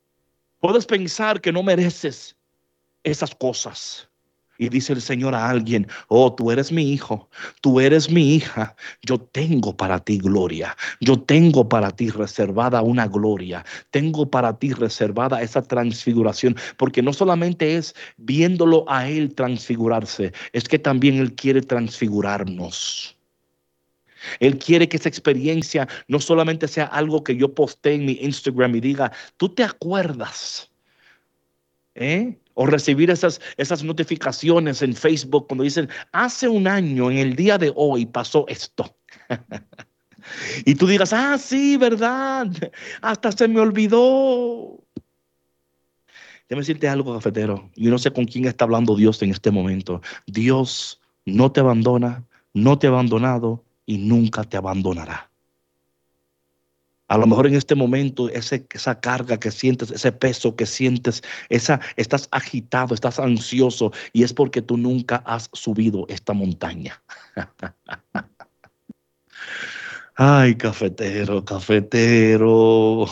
[SPEAKER 2] Puedes pensar que no mereces esas cosas. Y dice el Señor a alguien: oh, tú eres mi hijo, tú eres mi hija. Yo tengo para ti gloria. Yo tengo para ti reservada una gloria. Tengo para ti reservada esa transfiguración. Porque no solamente es viéndolo a Él transfigurarse, es que también Él quiere transfigurarnos. Él quiere que esa experiencia no solamente sea algo que yo postee en mi Instagram y diga: ¿tú te acuerdas? ¿Eh? O recibir esas, esas notificaciones en Facebook cuando dicen: hace un año, en el día de hoy, pasó esto. Y tú digas: ah, sí, ¿verdad? Hasta se me olvidó. Déjame decirte algo, cafetero. Yo no sé con quién está hablando Dios en este momento. Dios no te abandona, no te ha abandonado y nunca te abandonará. A lo mejor en este momento ese, esa carga que sientes, ese peso que sientes, esa, estás agitado, estás ansioso, y es porque tú nunca has subido esta montaña. Ay, cafetero, cafetero.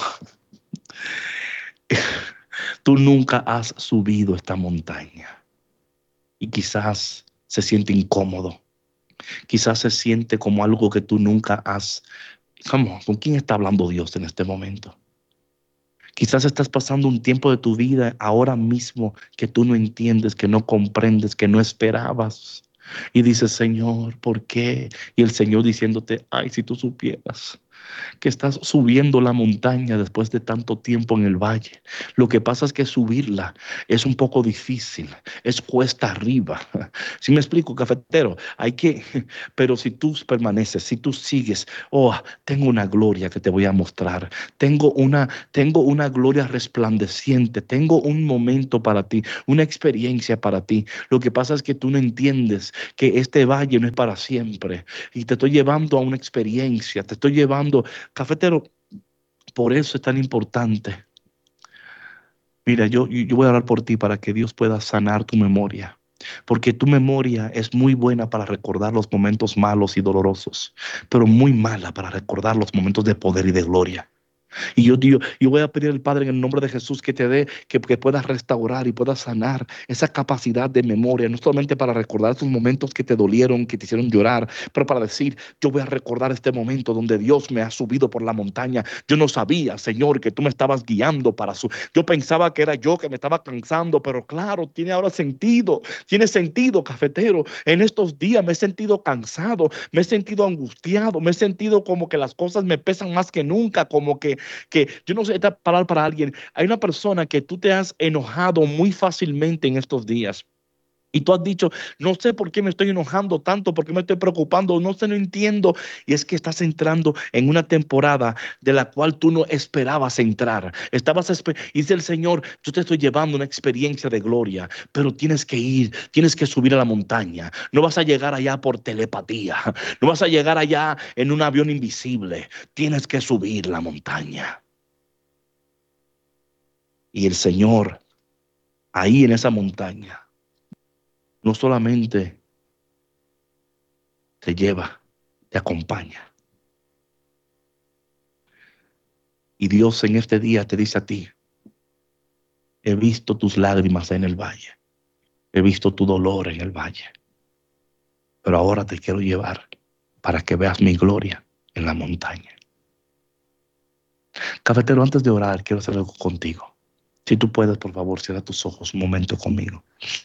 [SPEAKER 2] Tú nunca has subido esta montaña. Y quizás se siente incómodo. Quizás se siente como algo que tú nunca has... ¿Cómo? ¿Con quién está hablando Dios en este momento? Quizás estás pasando un tiempo de tu vida ahora mismo que tú no entiendes, que no comprendes, que no esperabas. Y dices: Señor, ¿por qué? Y el Señor diciéndote: ay, si tú supieras que estás subiendo la montaña después de tanto tiempo en el valle. Lo que pasa es que subirla es un poco difícil, es cuesta arriba. ¿Sí me explico, cafetero? Hay que, pero si tú permaneces, si tú sigues: oh, tengo una gloria que te voy a mostrar. Tengo una, tengo una gloria resplandeciente. Tengo un momento para ti, una experiencia para ti. Lo que pasa es que tú no entiendes que este valle no es para siempre. Y te estoy llevando a una experiencia, te estoy llevando, cafetero. Por eso es tan importante. Mira, yo, yo voy a orar por ti para que Dios pueda sanar tu memoria. Porque tu memoria es muy buena para recordar los momentos malos y dolorosos, pero muy mala para recordar los momentos de poder y de gloria. Y yo, yo, yo voy a pedir al Padre en el nombre de Jesús que te dé, que, que puedas restaurar y puedas sanar esa capacidad de memoria, no solamente para recordar esos momentos que te dolieron, que te hicieron llorar, pero para decir: yo voy a recordar este momento donde Dios me ha subido por la montaña. Yo no sabía, Señor, que tú me estabas guiando para su... Yo pensaba que era yo que me estaba cansando, pero claro, tiene ahora sentido, tiene sentido, cafetero. En estos días me he sentido cansado, me he sentido angustiado, me he sentido como que las cosas me pesan más que nunca, como que que yo no sé, esta palabra para alguien. Hay una persona que tú te has enojado muy fácilmente en estos días. Y tú has dicho: no sé por qué me estoy enojando tanto, por qué me estoy preocupando, no sé, no entiendo. Y es que estás entrando en una temporada de la cual tú no esperabas entrar. Estabas esper- y dice el Señor: yo te estoy llevando una experiencia de gloria, pero tienes que ir, tienes que subir a la montaña. No vas a llegar allá por telepatía, no vas a llegar allá en un avión invisible. Tienes que subir la montaña. Y el Señor, ahí en esa montaña, no solamente te lleva, te acompaña. Y Dios en este día te dice a ti: he visto tus lágrimas en el valle, he visto tu dolor en el valle, pero ahora te quiero llevar para que veas mi gloria en la montaña. Cafetero, antes de orar, quiero hacer algo contigo. Si tú puedes, por favor, cierra tus ojos un momento conmigo.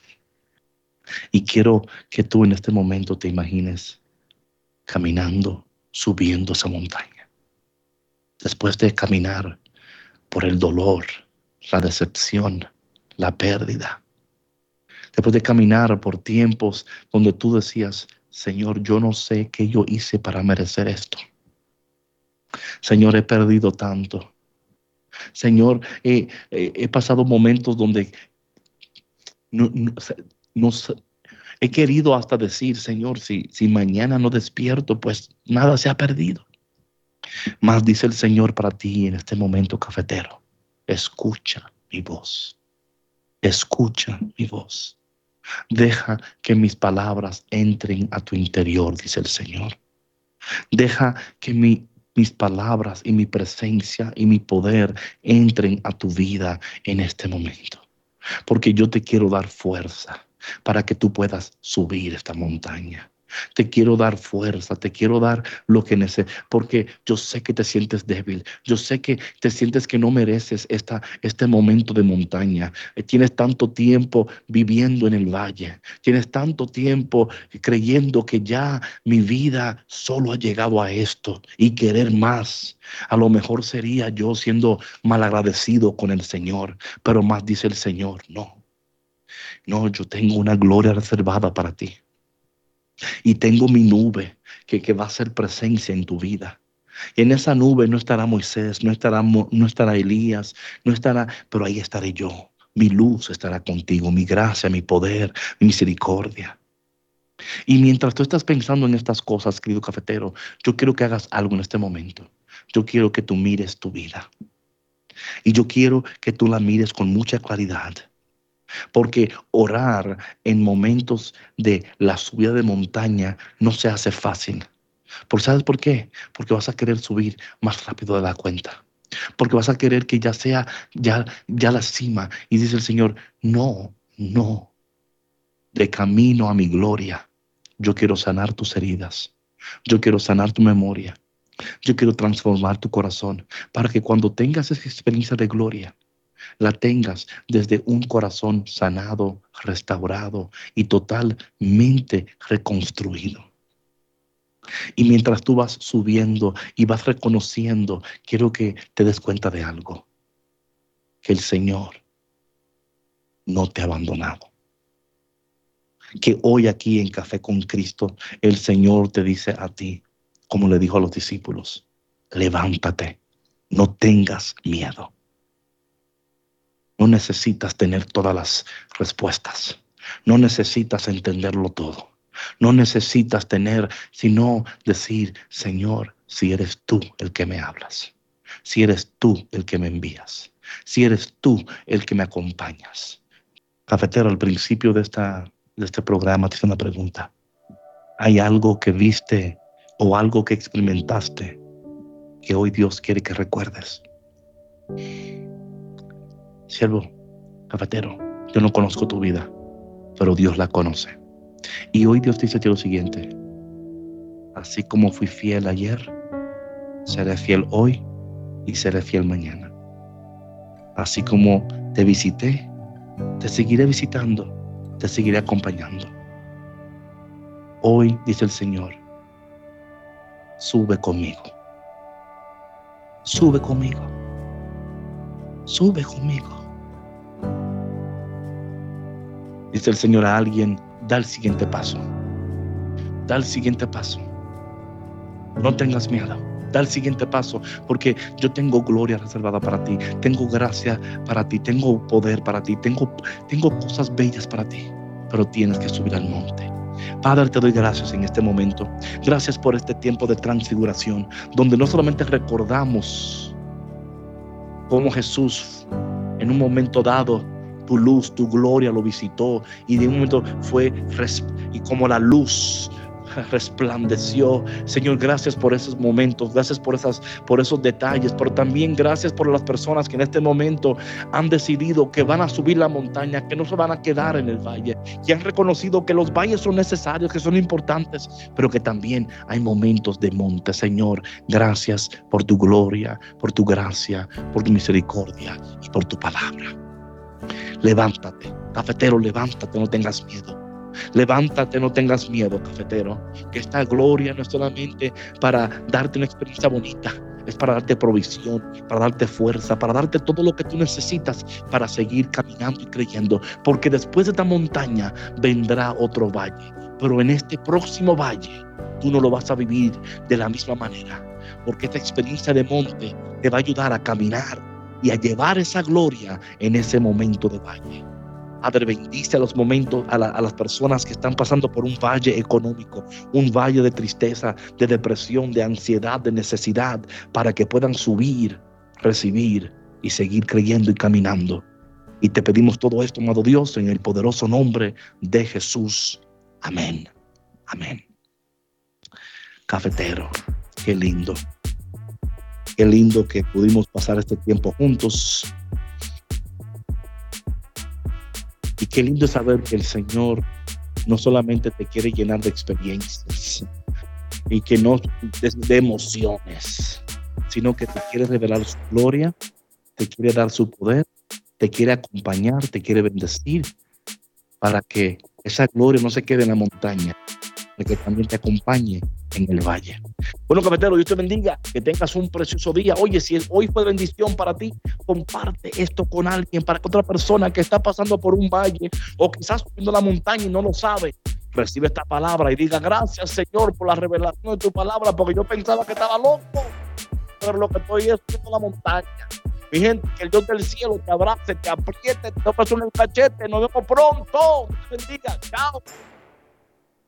[SPEAKER 2] Y quiero que tú en este momento te imagines caminando, subiendo esa montaña. Después de caminar por el dolor, la decepción, la pérdida. Después de caminar por tiempos donde tú decías: Señor, yo no sé qué yo hice para merecer esto. Señor, he perdido tanto. Señor, eh, eh, he pasado momentos donde no, no, no, he querido hasta decir: Señor, si, si mañana no despierto, pues nada se ha perdido. Mas dice el Señor para ti en este momento, cafetero: escucha mi voz. Escucha mi voz. Deja que mis palabras entren a tu interior, dice el Señor. Deja que mi mis palabras y mi presencia y mi poder entren a tu vida en este momento. Porque yo te quiero dar fuerza para que tú puedas subir esta montaña. Te quiero dar fuerza, te quiero dar lo que necesitas, porque yo sé que te sientes débil, yo sé que te sientes que no mereces esta, este momento de montaña. Eh, Tienes tanto tiempo viviendo en el valle, tienes tanto tiempo creyendo que ya mi vida solo ha llegado a esto y querer más. A lo mejor sería yo siendo malagradecido con el Señor, pero más dice el Señor, no, no, yo tengo una gloria reservada para ti. Y tengo mi nube que, que va a ser presencia en tu vida. Y en esa nube no estará Moisés, no estará, no estará Elías, no estará, pero ahí estaré yo. Mi luz estará contigo, mi gracia, mi poder, mi misericordia. Y mientras tú estás pensando en estas cosas, querido cafetero, yo quiero que hagas algo en este momento. Yo quiero que tú mires tu vida. Y yo quiero que tú la mires con mucha claridad. Porque orar en momentos de la subida de montaña no se hace fácil. ¿Por sabes por qué? Porque vas a querer subir más rápido de la cuenta. Porque vas a querer que ya sea ya, ya la cima. Y dice el Señor, no, no. De camino a mi gloria, yo quiero sanar tus heridas. Yo quiero sanar tu memoria. Yo quiero transformar tu corazón para que cuando tengas esa experiencia de gloria, la tengas desde un corazón sanado, restaurado y totalmente reconstruido. Y mientras tú vas subiendo y vas reconociendo, quiero que te des cuenta de algo, que el Señor no te ha abandonado. Que hoy aquí en Café con Cristo, el Señor te dice a ti, como le dijo a los discípulos, levántate, no tengas miedo. No necesitas tener todas las respuestas. No necesitas entenderlo todo. No necesitas tener, sino decir, Señor, si eres tú el que me hablas, si eres tú el que me envías, si eres tú el que me acompañas. Cafetero, al principio de, esta, de este programa te hice una pregunta. ¿Hay algo que viste o algo que experimentaste que hoy Dios quiere que recuerdes? Siervo, cafetero, yo no conozco tu vida, pero Dios la conoce. Y hoy Dios te dice lo siguiente: así como fui fiel ayer, seré fiel hoy y seré fiel mañana. Así como te visité, te seguiré visitando, te seguiré acompañando. Hoy, dice el Señor, sube conmigo. Sube conmigo. Sube conmigo. Dice el Señor a alguien, da el siguiente paso. Da el siguiente paso. No tengas miedo. Da el siguiente paso, porque yo tengo gloria reservada para ti. Tengo gracia para ti. Tengo poder para ti. Tengo, tengo cosas bellas para ti. Pero tienes que subir al monte. Padre, te doy gracias en este momento. Gracias por este tiempo de transfiguración, donde no solamente recordamos cómo Jesús en un momento dado tu luz, tu gloria lo visitó y de un momento fue y como la luz resplandeció. Señor, gracias por esos momentos, gracias por esas, por esos detalles, pero también gracias por las personas que en este momento han decidido que van a subir la montaña, que no se van a quedar en el valle, que han reconocido que los valles son necesarios, que son importantes, pero que también hay momentos de monte. Señor, gracias por tu gloria, por tu gracia, por tu misericordia y por tu palabra. Levántate, cafetero, levántate, no tengas miedo. Levántate, no tengas miedo, cafetero, que esta gloria no es solamente para darte una experiencia bonita, es para darte provisión, para darte fuerza, para darte todo lo que tú necesitas para seguir caminando y creyendo, porque después de esta montaña vendrá otro valle, pero en este próximo valle tú no lo vas a vivir de la misma manera, porque esta experiencia de monte te va a ayudar a caminar y a llevar esa gloria en ese momento de valle. Padre, bendice a los momentos, a, la, a las personas que están pasando por un valle económico, un valle de tristeza, de depresión, de ansiedad, de necesidad, para que puedan subir, recibir y seguir creyendo y caminando. Y te pedimos todo esto, amado Dios, en el poderoso nombre de Jesús. Amén. Amén. Cafetero, qué lindo. Qué lindo que pudimos pasar este tiempo juntos. Y qué lindo saber que el Señor no solamente te quiere llenar de experiencias y que no de, de emociones, sino que te quiere revelar su gloria, te quiere dar su poder, te quiere acompañar, te quiere bendecir, para que esa gloria no se quede en la montaña, para que también te acompañe en el valle. Bueno, cafetero, Dios te bendiga, que tengas un precioso día. Oye, si hoy fue bendición para ti, comparte esto con alguien, para que otra persona que está pasando por un valle o quizás subiendo la montaña y no lo sabe, recibe esta palabra y diga: gracias, Señor, por la revelación de tu palabra, porque yo pensaba que estaba loco, pero lo que estoy es subiendo la montaña. Mi gente, que el Dios del cielo te abrace, te apriete, te toque en el cachete. Nos vemos pronto. Dios te bendiga. Chao.